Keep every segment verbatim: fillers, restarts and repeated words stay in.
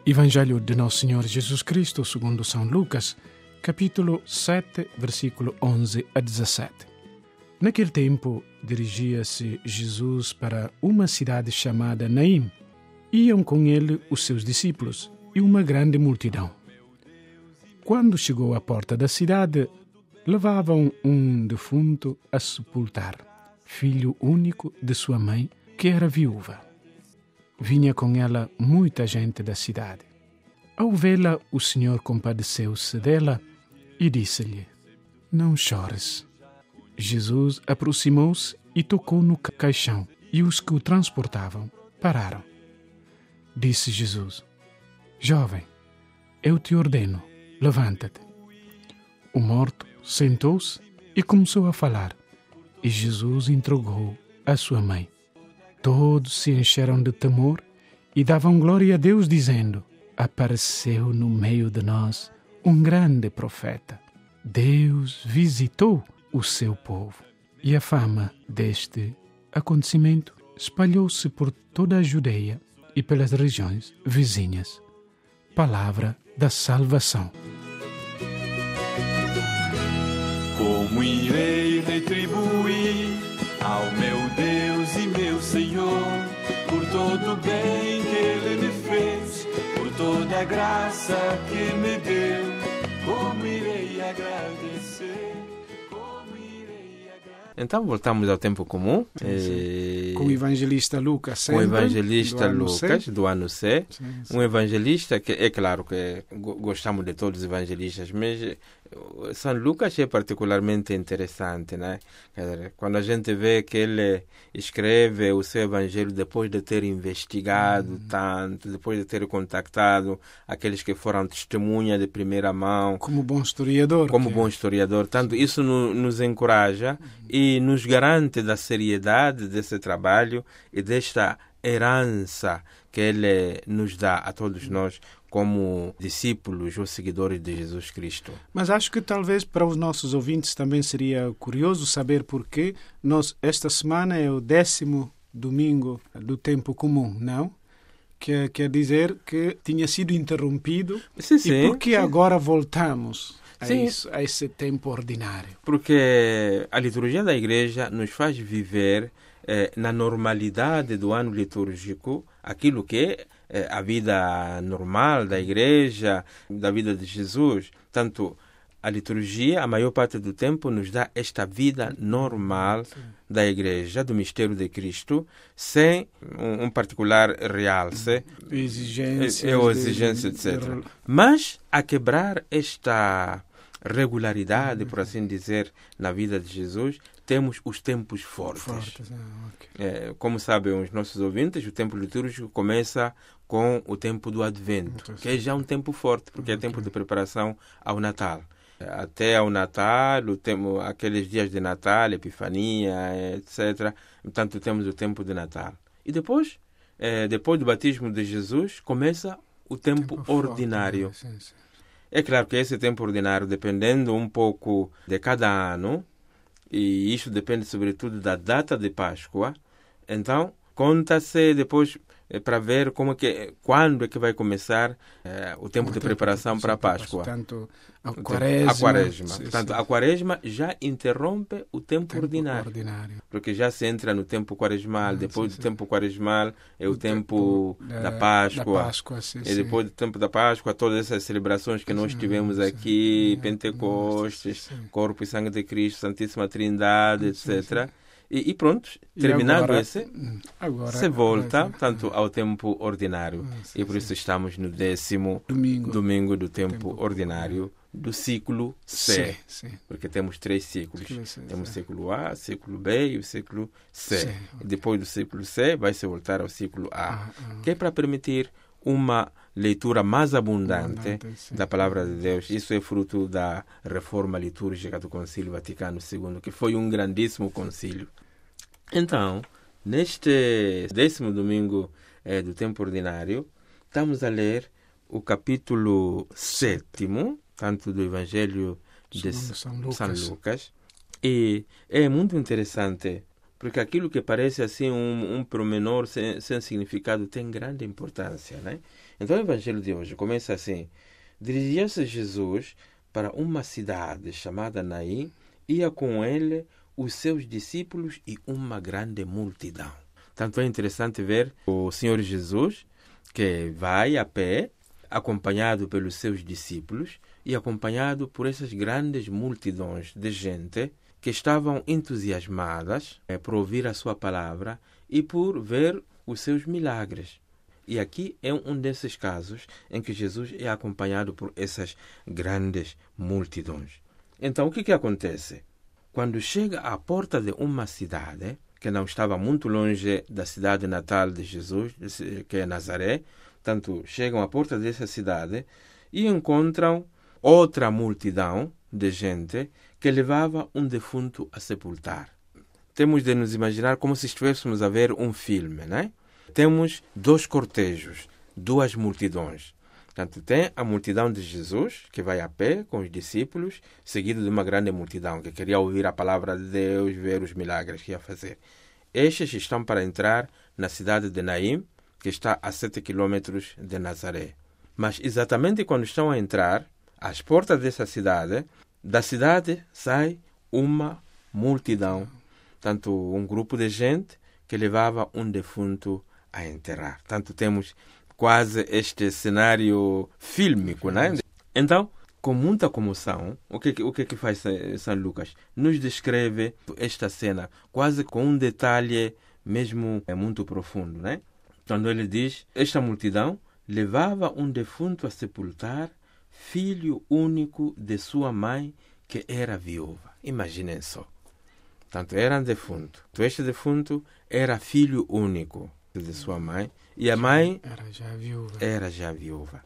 Evangelho de Nosso Senhor Jesus Cristo segundo São Lucas, capítulo sete, versículo onze a dezassete. Naquele tempo, dirigia-se Jesus para uma cidade chamada Naim. Iam com ele os seus discípulos e uma grande multidão. Quando chegou à porta da cidade, levavam um defunto a sepultar, filho único de sua mãe, que era viúva. Vinha com ela muita gente da cidade. Ao vê-la, o Senhor compadeceu-se dela e disse-lhe: "Não chores." Jesus aproximou-se e tocou no caixão, e os que o transportavam pararam. Disse Jesus: "Jovem, eu te ordeno, levanta-te." O morto sentou-se e começou a falar, e Jesus entregou a sua mãe. Todos se encheram de temor e davam glória a Deus, dizendo: "Apareceu no meio de nós um grande profeta. Deus visitou o seu povo." E a fama deste acontecimento espalhou-se por toda a Judeia e pelas regiões vizinhas. Palavra da salvação. Como irei retribuir ao meu Deus e meu Senhor por todo o bem que Ele me fez, por toda a graça que me deu? Como irei agradecer? Como irei agradecer? Então voltamos ao tempo comum. Sim, sim. E... Com o evangelista Lucas, sempre, com o evangelista do Lucas, C. do ano C. Sim, sim. Um evangelista que, é claro que gostamos de todos os evangelistas, mas São Lucas é particularmente interessante, né? Quer dizer, quando a gente vê que ele escreve o seu evangelho depois de ter investigado hum. tanto, depois de ter contactado aqueles que foram testemunha de primeira mão. Como bom historiador. Como que... bom historiador. Tanto isso no, nos encoraja hum. e nos garante da seriedade desse trabalho e desta herança que ele nos dá a todos nós como discípulos ou seguidores de Jesus Cristo. Mas acho que talvez para os nossos ouvintes também seria curioso saber porquê nós, esta semana é o décimo domingo do tempo comum, não? Que quer dizer que tinha sido interrompido. Sim, sim, e porque sim. agora voltamos a, Sim. isso, a esse tempo ordinário? Porque a liturgia da Igreja nos faz viver eh, na normalidade do ano litúrgico aquilo que é a vida normal da Igreja, da vida de Jesus. Tanto a liturgia, a maior parte do tempo, nos dá esta vida normal Sim. da Igreja, do mistério de Cristo, sem um, um particular realce, exigências, ou exigência, etcétera. Mas a quebrar esta regularidade, por assim dizer, na vida de Jesus, temos os tempos fortes. fortes ah, okay. é, como sabem os nossos ouvintes, o tempo litúrgico começa com o tempo do Advento, que é já um tempo forte, porque okay. é tempo de preparação ao Natal. Até ao Natal, o tempo, aqueles dias de Natal, Epifania, etcétera. Portanto, temos o tempo de Natal. E depois, é, depois do batismo de Jesus, começa o tempo, tempo ordinário. Forte, né? sim, sim. É claro que esse tempo ordinário, dependendo um pouco de cada ano, e isso depende sobretudo da data de Páscoa, então conta-se depois é, para ver como é que, quando é que vai começar é, o tempo o de tempo preparação de para a Páscoa. Portanto, a quaresma. A quaresma. Sim, Portanto, sim. a quaresma já interrompe o tempo, tempo ordinário, ordinário. Porque já se entra no tempo quaresmal. Ah, depois sim, do sim. tempo quaresmal é o, o tempo, tempo da, da Páscoa. Da Páscoa sim, e depois sim. do tempo da Páscoa, todas essas celebrações que nós sim, tivemos sim, aqui, sim. Pentecostes, sim, sim. Corpo e Sangue de Cristo, Santíssima Trindade, sim, etcétera. Sim, sim. E, e pronto, terminado e agora, esse, agora, se volta, agora, tanto ao tempo ordinário. Ah, sim, e por isso sim. estamos no décimo domingo, domingo do tempo, tempo ordinário do ciclo C. Sim, sim. Porque temos três ciclos. Sim, sim, temos o sim. ciclo A, ciclo B e o ciclo C. Sim, e depois do ciclo C vai se voltar ao ciclo A. Ah, ah. Que é para permitir uma leitura mais abundante, abundante da Palavra de Deus. Isso é fruto da reforma litúrgica do Concílio Vaticano segundo, que foi um grandíssimo concílio. Então, neste décimo domingo eh, do tempo ordinário, estamos a ler o capítulo sétimo, tanto do Evangelho de São Lucas. São Lucas. E é muito interessante porque aquilo que parece assim um, um pormenor sem, sem significado tem grande importância, né? Então o Evangelho de hoje começa assim: dirigia-se Jesus para uma cidade chamada Naim, ia com ele os seus discípulos e uma grande multidão. Tanto é interessante ver o Senhor Jesus, que vai a pé, acompanhado pelos seus discípulos e acompanhado por essas grandes multidões de gente que estavam entusiasmadas eh, por ouvir a sua palavra e por ver os seus milagres. E aqui é um desses casos em que Jesus é acompanhado por essas grandes multidões. Então, o que, que acontece? Quando chega à porta de uma cidade, que não estava muito longe da cidade natal de Jesus, que é Nazaré, portanto, chegam à porta dessa cidade e encontram outra multidão de gente que levava um defunto a sepultar. Temos de nos imaginar como se estivéssemos a ver um filme, né? Temos dois cortejos, duas multidões. Portanto, tem a multidão de Jesus, que vai a pé com os discípulos, seguido de uma grande multidão que queria ouvir a palavra de Deus, ver os milagres que ia fazer. Estes estão para entrar na cidade de Naim, que está a sete quilômetros de Nazaré. Mas exatamente quando estão a entrar, às portas dessa cidade, da cidade sai uma multidão, tanto um grupo de gente que levava um defunto a enterrar. Tanto temos quase este cenário fílmico, né? Então, com muita comoção, o que, o que, que faz São Lucas? Nos descreve esta cena quase com um detalhe mesmo é muito profundo, né? Quando ele diz, esta multidão levava um defunto a sepultar, filho único de sua mãe, que era viúva. Imaginem só. Portanto, era um defunto. Este defunto era filho único de sua mãe, e a mãe era já viúva. Era já viúva.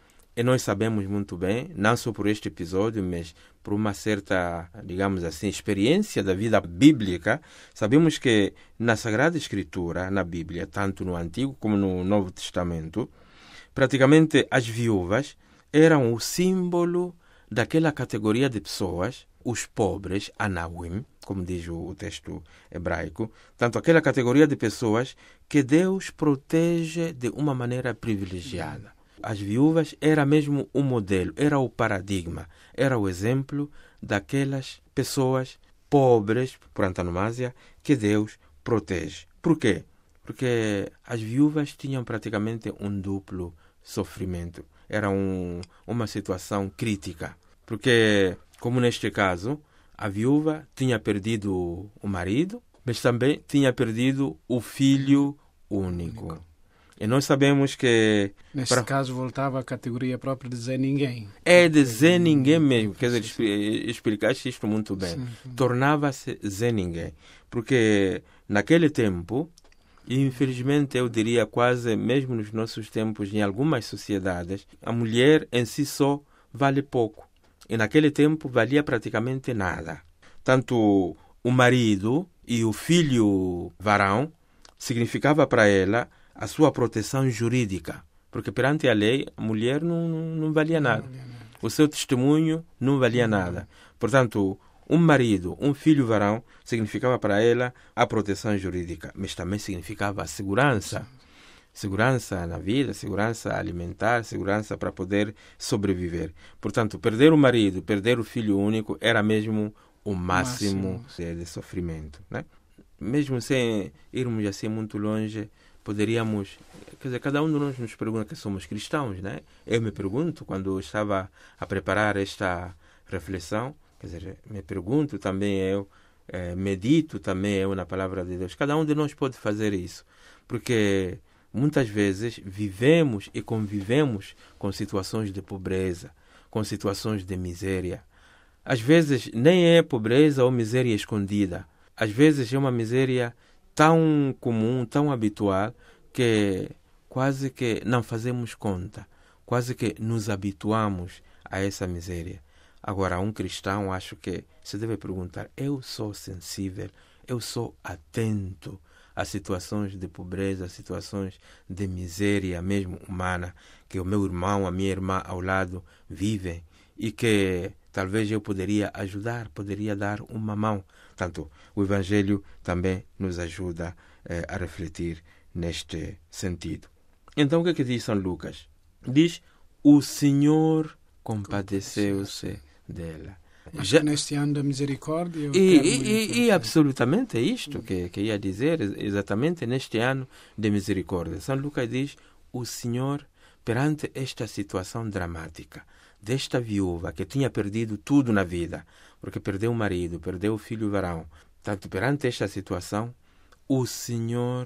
E nós sabemos muito bem, não só por este episódio, mas por uma certa, digamos assim, experiência da vida bíblica, sabemos que na Sagrada Escritura, na Bíblia, tanto no Antigo como no Novo Testamento, praticamente as viúvas eram o símbolo daquela categoria de pessoas, os pobres, anawim, como diz o texto hebraico, tanto aquela categoria de pessoas que Deus protege de uma maneira privilegiada. As viúvas era mesmo o modelo, era o paradigma, era o exemplo daquelas pessoas pobres, por antonomasia, que Deus protege. Por quê? Porque as viúvas tinham praticamente um duplo sofrimento. Era um, uma situação crítica. Porque, como neste caso, a viúva tinha perdido o marido, mas também tinha perdido o filho único. único. E nós sabemos que... Neste pra... caso, voltava à categoria própria de Zé Ninguém. É de Zé Ninguém mesmo. Quer dizer, explicaste isto muito bem. Sim, sim. Tornava-se Zé Ninguém. Porque naquele tempo, e infelizmente eu diria quase mesmo nos nossos tempos, em algumas sociedades, a mulher em si só vale pouco. E naquele tempo valia praticamente nada. Tanto o marido e o filho varão significava para ela a sua proteção jurídica, porque perante a lei a mulher não, não, não valia nada. Não valia nada. O seu testemunho não valia não. nada. Portanto, um marido, um filho varão, significava para ela a proteção jurídica, mas também significava a segurança. Segurança na vida, segurança alimentar, segurança para poder sobreviver. Portanto, perder o marido, perder o filho único era mesmo o máximo, máximo. De, de sofrimento, né? Mesmo sem irmos assim muito longe, poderíamos... Quer dizer, cada um de nós nos pergunta que somos cristãos, né? Eu me pergunto, quando estava a preparar esta reflexão, quer dizer, me pergunto também eu, eh, medito também eu na palavra de Deus. Cada um de nós pode fazer isso, porque muitas vezes vivemos e convivemos com situações de pobreza, com situações de miséria. Às vezes nem é pobreza ou miséria escondida. Às vezes é uma miséria tão comum, tão habitual, que quase que não fazemos conta, quase que nos habituamos a essa miséria. Agora, um cristão, acho que se deve perguntar, eu sou sensível, eu sou atento a situações de pobreza, a situações de miséria mesmo humana, que o meu irmão, a minha irmã ao lado vivem, e que talvez eu poderia ajudar, poderia dar uma mão. Portanto, o Evangelho também nos ajuda eh, a refletir neste sentido. Então, o que é que diz São Lucas? Diz, o Senhor compadeceu-se dela. Já... neste ano da misericórdia... E, e, e absolutamente é isto que, que ia dizer, exatamente neste ano de misericórdia. São Lucas diz, o Senhor, perante esta situação dramática, desta viúva que tinha perdido tudo na vida, porque perdeu o marido, perdeu o filho varão. Portanto, perante esta situação, o Senhor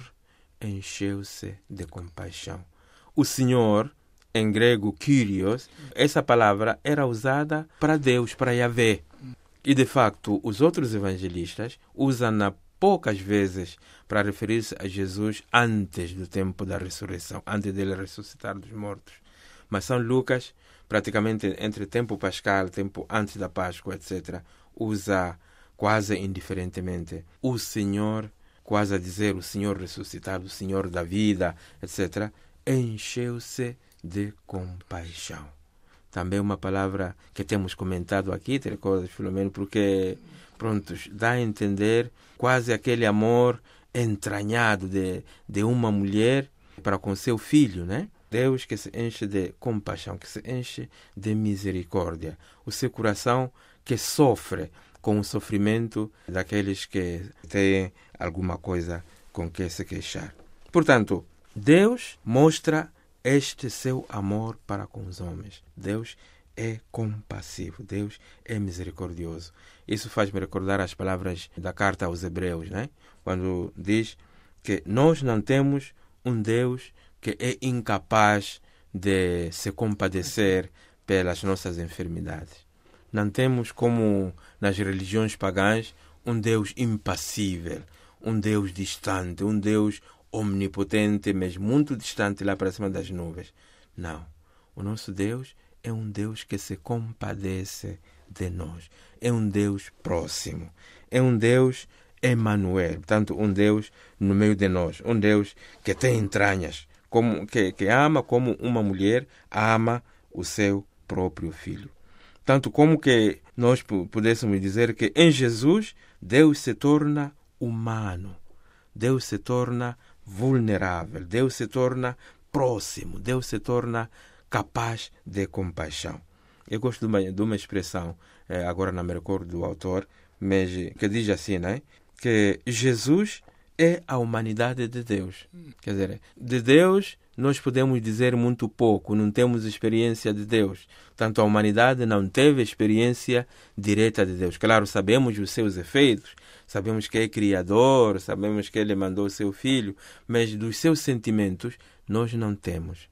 encheu-se de compaixão. O Senhor, em grego, Kyrios, essa palavra era usada para Deus, para Yahvé. E, de facto, os outros evangelistas usam-na poucas vezes para referir-se a Jesus antes do tempo da ressurreição, antes dele ressuscitar dos mortos. Mas São Lucas, praticamente entre tempo pascal, tempo antes da Páscoa, etcétera, usa quase indiferentemente o Senhor, quase a dizer o Senhor ressuscitado, o Senhor da vida, etcétera, encheu-se de compaixão. Também uma palavra que temos comentado aqui, te recordas, Filomeno, porque, prontos, dá a entender quase aquele amor entranhado de, de uma mulher para com seu filho, né? Deus que se enche de compaixão, que se enche de misericórdia. O seu coração que sofre com o sofrimento daqueles que têm alguma coisa com que se queixar. Portanto, Deus mostra este seu amor para com os homens. Deus é compassivo, Deus é misericordioso. Isso faz-me recordar as palavras da carta aos Hebreus, né? Quando diz que nós não temos um Deus que é incapaz de se compadecer pelas nossas enfermidades. Não temos, como nas religiões pagãs, um Deus impassível, um Deus distante, um Deus omnipotente, mas muito distante lá para cima das nuvens. Não. O nosso Deus é um Deus que se compadece de nós. É um Deus próximo. É um Deus Emmanuel. Portanto, um Deus no meio de nós. Um Deus que tem entranhas. Como, que, que ama como uma mulher ama o seu próprio filho. Tanto como que nós pudéssemos dizer que em Jesus Deus se torna humano. Deus se torna vulnerável. Deus se torna próximo. Deus se torna capaz de compaixão. Eu gosto de uma, de uma expressão, eh, agora não me recordo do autor, mas que diz assim, né? Que Jesus é a humanidade de Deus. Quer dizer, de Deus nós podemos dizer muito pouco, não temos experiência de Deus. Tanto a humanidade não teve experiência direta de Deus. Claro, sabemos os seus efeitos, sabemos que é Criador, sabemos que Ele mandou o seu Filho, mas dos seus sentimentos nós não temos.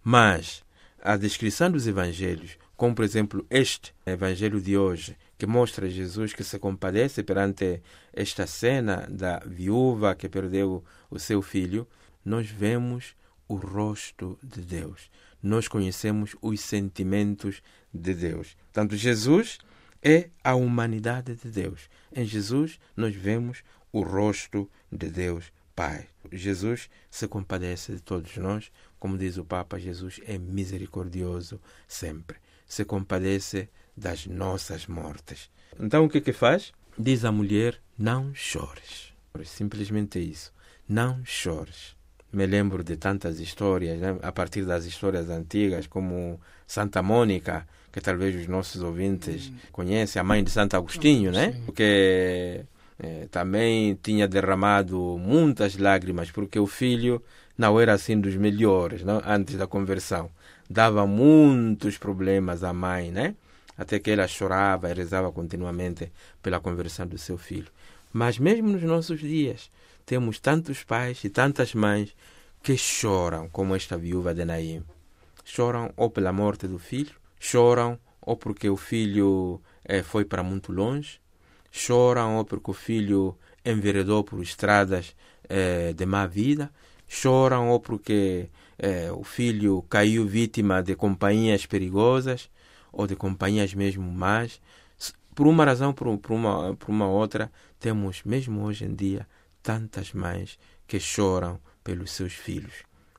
Mas a descrição dos evangelhos, como por exemplo este evangelho de hoje, que mostra Jesus que se compadece perante esta cena da viúva que perdeu o seu filho, nós vemos o rosto de Deus. Nós conhecemos os sentimentos de Deus. Portanto, Jesus é a humanidade de Deus. Em Jesus nós vemos o rosto de Deus Pai. Jesus se compadece de todos nós. Como diz o Papa, Jesus é misericordioso sempre. Se compadece das nossas mortes. Então o que que faz? Diz a mulher, não chores. Simplesmente isso. Não chores. Me lembro de tantas histórias, né? A partir das histórias antigas, como Santa Mônica, que talvez os nossos ouvintes hum. conhecem, a mãe de Santo Agostinho, né? Sim. Porque eh, também tinha derramado muitas lágrimas, porque o filho não era assim dos melhores, não? Antes da conversão. Dava muitos problemas à mãe, né? Até que ela chorava e rezava continuamente pela conversão do seu filho. Mas mesmo nos nossos dias, temos tantos pais e tantas mães que choram, como esta viúva de Naim. Choram ou pela morte do filho, choram ou porque o filho eh, foi para muito longe, choram ou porque o filho enveredou por estradas eh, de má vida, choram ou porque eh, o filho caiu vítima de companhias perigosas ou de companhias mesmo más. Por uma razão, por, por, uma, por uma outra, temos mesmo hoje em dia tantas mães que choram pelos seus filhos.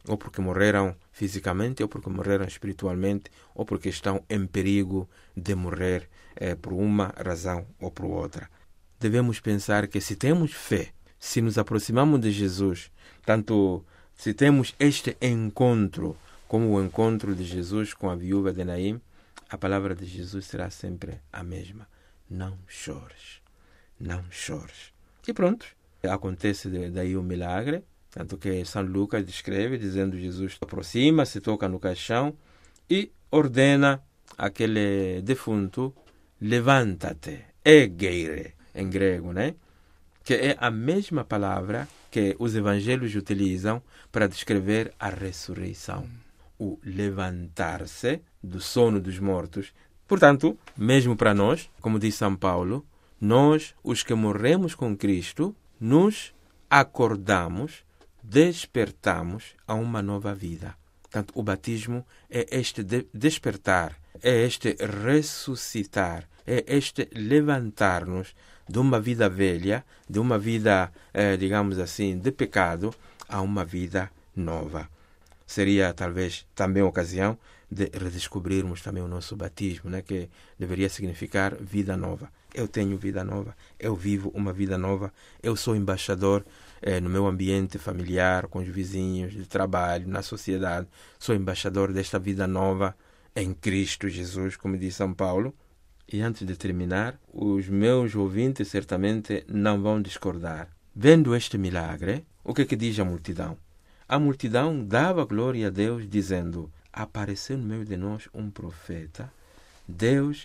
ou porque morreram fisicamente, ou porque morreram espiritualmente, ou porque estão em perigo de morrer eh, por uma razão ou por outra. Devemos pensar que se temos fé, se nos aproximamos de Jesus, tanto se temos este encontro como o encontro de Jesus com a viúva de Naim, a palavra de Jesus será sempre a mesma. Não chores, não chores. E pronto, acontece daí o milagre, tanto que São Lucas descreve, dizendo Jesus aproxima, se toca no caixão e ordena aquele defunto, levanta-te, ergueire, em grego, né? Que é a mesma palavra que os evangelhos utilizam para descrever a ressurreição, o levantar-se do sono dos mortos. Portanto, mesmo para nós, como diz São Paulo, nós, os que morremos com Cristo, nos acordamos, despertamos a uma nova vida. Portanto, o batismo é este de despertar, é este ressuscitar, é este levantar-nos de uma vida velha, de uma vida, eh, digamos assim, de pecado, a uma vida nova. Seria, talvez, também a ocasião de redescobrirmos também o nosso batismo, né? Que deveria significar vida nova. Eu tenho vida nova, eu vivo uma vida nova, eu sou embaixador eh, no meu ambiente familiar, com os vizinhos, de trabalho, na sociedade. Sou embaixador desta vida nova em Cristo Jesus, como diz São Paulo. E antes de terminar, os meus ouvintes certamente não vão discordar. Vendo este milagre, o que é que diz a multidão? A multidão dava glória a Deus, dizendo: apareceu no meio de nós um profeta. Deus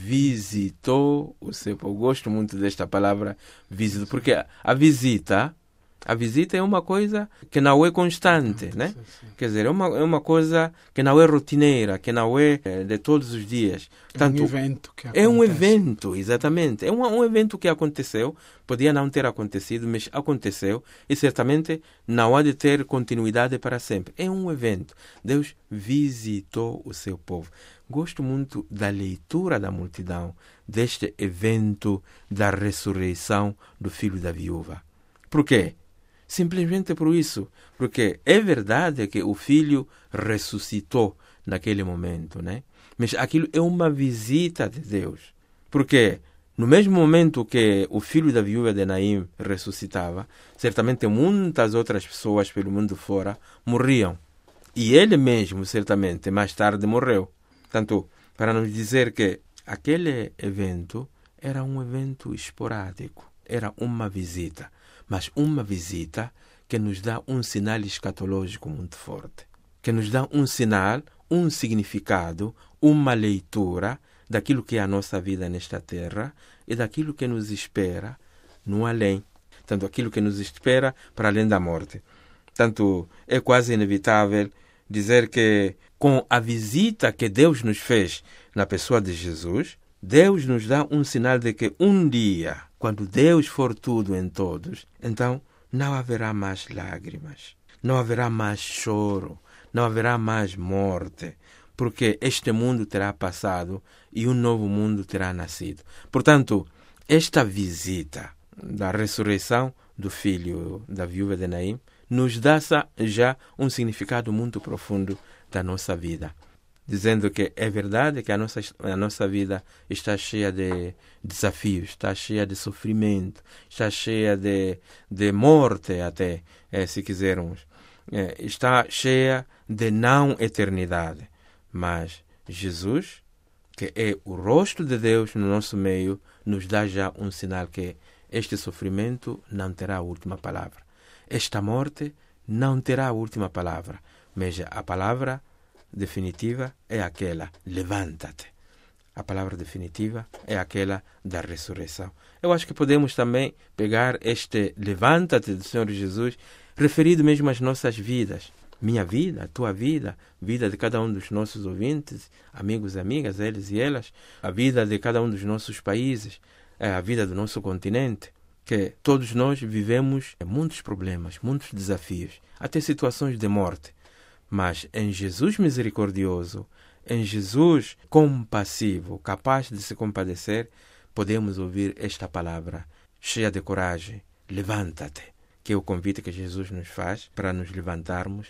visitou o seu povo. Eu gosto muito desta palavra visita, porque a visita, a visita é uma coisa que não é constante, né? Sim, sim. Quer dizer, é uma, é uma coisa que não é rotineira, que não é de todos os dias. Portanto, é um evento que acontece. É um evento, exatamente. É um, um evento que aconteceu, podia não ter acontecido, mas aconteceu e certamente não há de ter continuidade para sempre. É um evento. Deus visitou o seu povo. Gosto muito da leitura da multidão, deste evento da ressurreição do filho da viúva. Por quê? Simplesmente por isso, porque é verdade que o filho ressuscitou naquele momento, né? Mas aquilo é uma visita de Deus. Porque no mesmo momento que o filho da viúva de Naim ressuscitava, certamente muitas outras pessoas pelo mundo fora morriam. E ele mesmo, certamente, mais tarde morreu. Portanto, para nos dizer que aquele evento era um evento esporádico, era uma visita. Mas uma visita que nos dá um sinal escatológico muito forte, que nos dá um sinal, um significado, uma leitura daquilo que é a nossa vida nesta terra e daquilo que nos espera no além. Tanto aquilo que nos espera para além da morte. Tanto é quase inevitável dizer que com a visita que Deus nos fez na pessoa de Jesus, Deus nos dá um sinal de que um dia, quando Deus for tudo em todos, então não haverá mais lágrimas, não haverá mais choro, não haverá mais morte, porque este mundo terá passado e um novo mundo terá nascido. Portanto, esta visita da ressurreição do filho da viúva de Naim nos dá já um significado muito profundo da nossa vida. Dizendo que é verdade que a nossa, a nossa vida está cheia de desafios, está cheia de sofrimento, está cheia de, de morte até, é, se quisermos. É, está cheia de não eternidade. Mas Jesus, que é o rosto de Deus no nosso meio, nos dá já um sinal que este sofrimento não terá a última palavra. Esta morte não terá a última palavra. Mas a palavra definitiva é aquela, levanta-te. A palavra definitiva é aquela da ressurreição. Eu acho que podemos também pegar este levanta-te do Senhor Jesus, referido mesmo às nossas vidas. Minha vida, tua vida, vida de cada um dos nossos ouvintes, amigos e amigas, eles e elas, a vida de cada um dos nossos países, a vida do nosso continente, que todos nós vivemos muitos problemas, muitos desafios, até situações de morte. Mas em Jesus misericordioso, em Jesus compassivo, capaz de se compadecer, podemos ouvir esta palavra cheia de coragem, levanta-te, que é o convite que Jesus nos faz para nos levantarmos,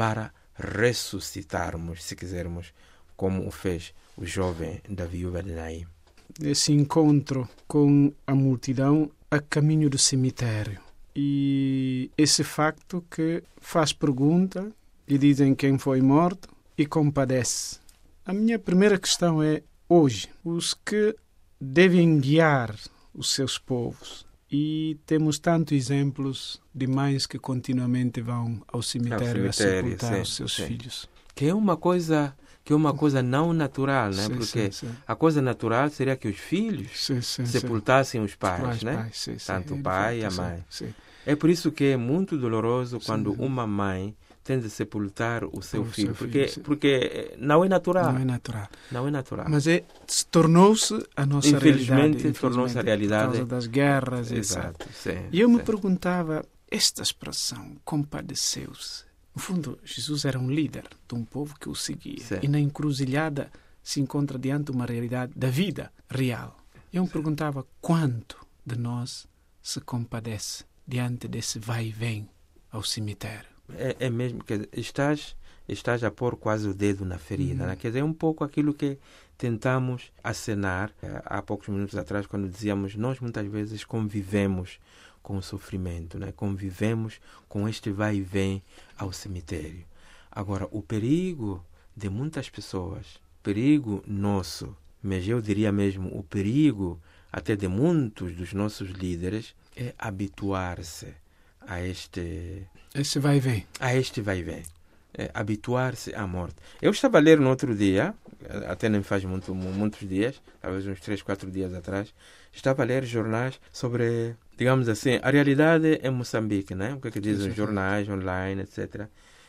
para ressuscitarmos, se quisermos, como o fez o jovem da viúva de Naim. Esse encontro com a multidão a caminho do cemitério. E esse facto que faz pergunta e dizem quem foi morto e compadece. A minha primeira questão é, hoje, os que devem guiar os seus povos, e temos tantos exemplos de mães que continuamente vão ao cemitério, ao cemitério a sepultar sim, os seus sim. filhos. Que é uma coisa... que é uma coisa não natural, né? Sim, Porque sim, sim. a coisa natural seria que os filhos sim, sim, sepultassem sim. os pais, pais, né? Pais, sim, Tanto sim. o pai e a fato, mãe. Sim, sim. É por isso que é muito doloroso quando sim. uma mãe tem de sepultar o seu o filho, seu porque, filho porque não é natural. Não é natural. Não é natural. Mas é, tornou-se a nossa infelizmente, realidade. Infelizmente, tornou-se a realidade. Por causa das guerras. Exato. Sim, e eu sim. me perguntava, esta expressão, compadeceu-se, no fundo, Jesus era um líder de um povo que o seguia. Sim. E na encruzilhada se encontra diante de uma realidade da vida real. Eu me Sim. perguntava quanto de nós se compadece diante desse vai e vem ao cemitério. É, é mesmo que estás, estás a pôr quase o dedo na ferida. Hum. Né? Quer dizer, é um pouco aquilo que tentamos acenar há poucos minutos atrás, quando dizíamos nós muitas vezes convivemos com o sofrimento, né? Convivemos com este vai e vem ao cemitério. Agora, o perigo de muitas pessoas, perigo nosso, mas eu diria mesmo o perigo até de muitos dos nossos líderes, é habituar-se a este... Esse vai e vem. A este vai e vem. É, habituar-se à morte. Eu estava a ler no outro dia, até nem faz muito, muitos dias, talvez uns três, quatro dias atrás, estava a ler jornais sobre, digamos assim, a realidade em Moçambique, né? O que é que dizem os jornais online, etcétera.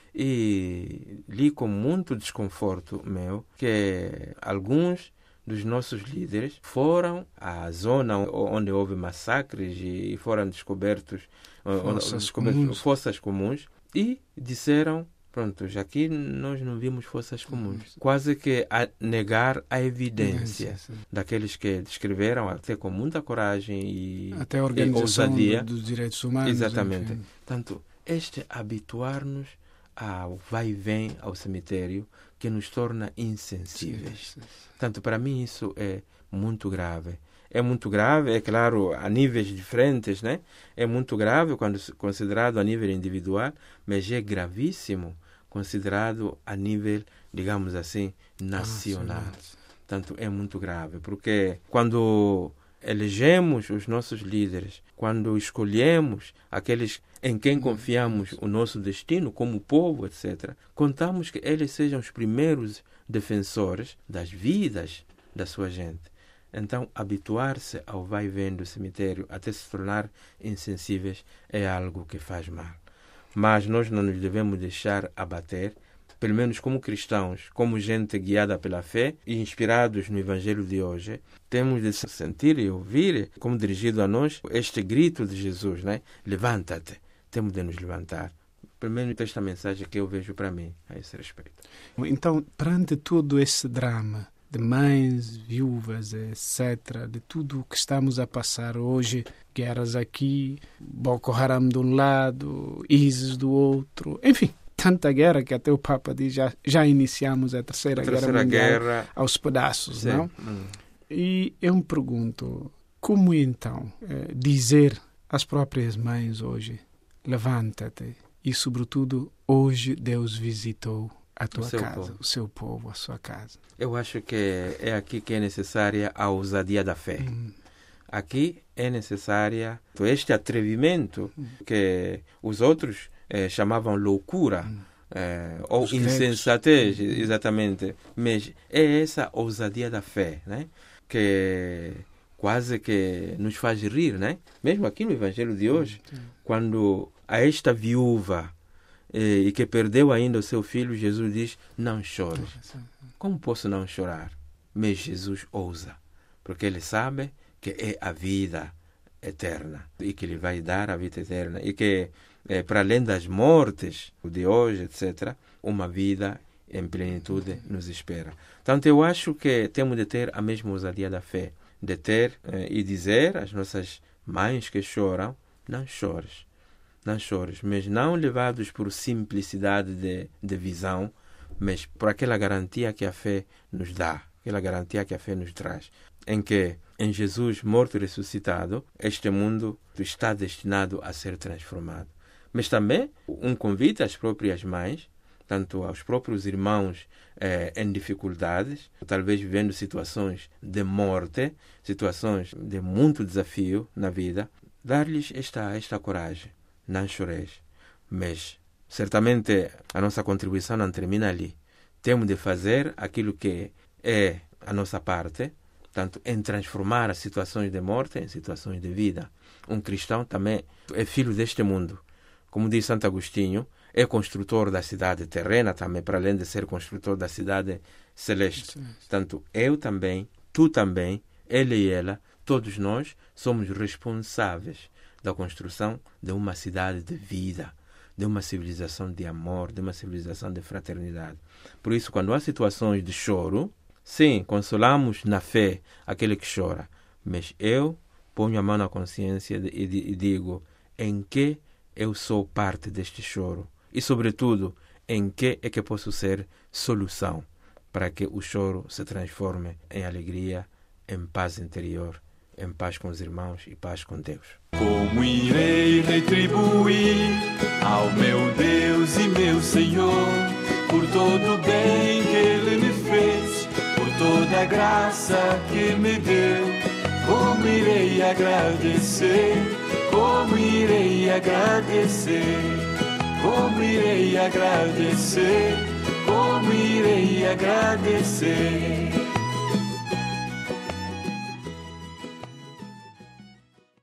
E li com muito desconforto meu que alguns dos nossos líderes foram à zona onde houve massacres e foram descobertos fossas, descobertos, comuns. fossas comuns e disseram, pronto, já aqui nós não vimos fossas comuns. Quase que a negar a evidência sim, sim. daqueles que descreveram, até com muita coragem e até a organização e ousadia. dos direitos humanos. Exatamente. Enfim. Tanto este habituar-nos ao vai e vem ao cemitério que nos torna insensíveis. Sim, sim. Tanto para mim isso é muito grave. É muito grave, é claro, a níveis diferentes, né? É muito grave quando considerado a nível individual, mas é gravíssimo considerado a nível, digamos assim, nacional. Ah, Tanto é muito grave, porque quando elegemos os nossos líderes, quando escolhemos aqueles em quem confiamos o nosso destino como povo, etcétera, contamos que eles sejam os primeiros defensores das vidas da sua gente. Então, habituar-se ao vai e vem do cemitério até se tornar insensíveis é algo que faz mal. Mas nós não nos devemos deixar abater, pelo menos como cristãos, como gente guiada pela fé e inspirados no Evangelho de hoje, temos de sentir e ouvir, como dirigido a nós, este grito de Jesus, né? Levanta-te. Temos de nos levantar. Pelo menos esta mensagem que eu vejo para mim a esse respeito. Então, perante todo esse drama de mães, viúvas, etcétera, de tudo o que estamos a passar hoje, guerras aqui, Boko Haram de um lado, ISIS do outro, enfim, tanta guerra que até o Papa diz, já, já iniciamos a Terceira, a terceira Guerra Mundial guerra... aos pedaços, Sim. não? Hum. E eu me pergunto, como então é, dizer às próprias mães hoje, levanta-te, e sobretudo hoje Deus visitou a tua o casa, povo. o seu povo, a sua casa. Eu acho que é aqui que é necessária a ousadia da fé. Hum. Aqui é necessária este atrevimento hum. que os outros eh, chamavam loucura hum. eh, ou os insensatez, gregos. Exatamente. Mas é essa ousadia da fé, né? Que quase que nos faz rir, né? Mesmo aqui no Evangelho de hoje, hum. quando a esta viúva e que perdeu ainda o seu filho, Jesus diz, não chores. Como posso não chorar? Mas Jesus ousa, porque ele sabe que é a vida eterna e que ele vai dar a vida eterna e que, é, para além das mortes de hoje, etcétera, uma vida em plenitude nos espera. Portanto, eu acho que temos de ter a mesma ousadia da fé, de ter eh, e dizer às nossas mães que choram, não chores. não chores, mas não levados por simplicidade de, de visão, mas por aquela garantia que a fé nos dá, aquela garantia que a fé nos traz, em que em Jesus morto e ressuscitado, este mundo está destinado a ser transformado. Mas também um convite às próprias mães, tanto aos próprios irmãos eh, em dificuldades, talvez vivendo situações de morte, situações de muito desafio na vida, dar-lhes esta, esta coragem. Não choreis. Mas, certamente, a nossa contribuição não termina ali. Temos de fazer aquilo que é a nossa parte, tanto em transformar as situações de morte em situações de vida. Um cristão também é filho deste mundo. Como diz Santo Agostinho, é construtor da cidade terrena também, para além de ser construtor da cidade celeste. Portanto, eu também, tu também, ele e ela, todos nós somos responsáveis da construção de uma cidade de vida, de uma civilização de amor, de uma civilização de fraternidade. Por isso, quando há situações de choro, sim, consolamos na fé aquele que chora, mas eu ponho a mão na consciência e digo em que eu sou parte deste choro e, sobretudo, em que é que posso ser solução para que o choro se transforme em alegria, em paz interior, em paz com os irmãos e paz com Deus. Como irei retribuir ao meu Deus e meu Senhor por todo o bem que Ele me fez, por toda a graça que me deu? Como irei agradecer? Como irei agradecer? Como irei agradecer? Como irei agradecer?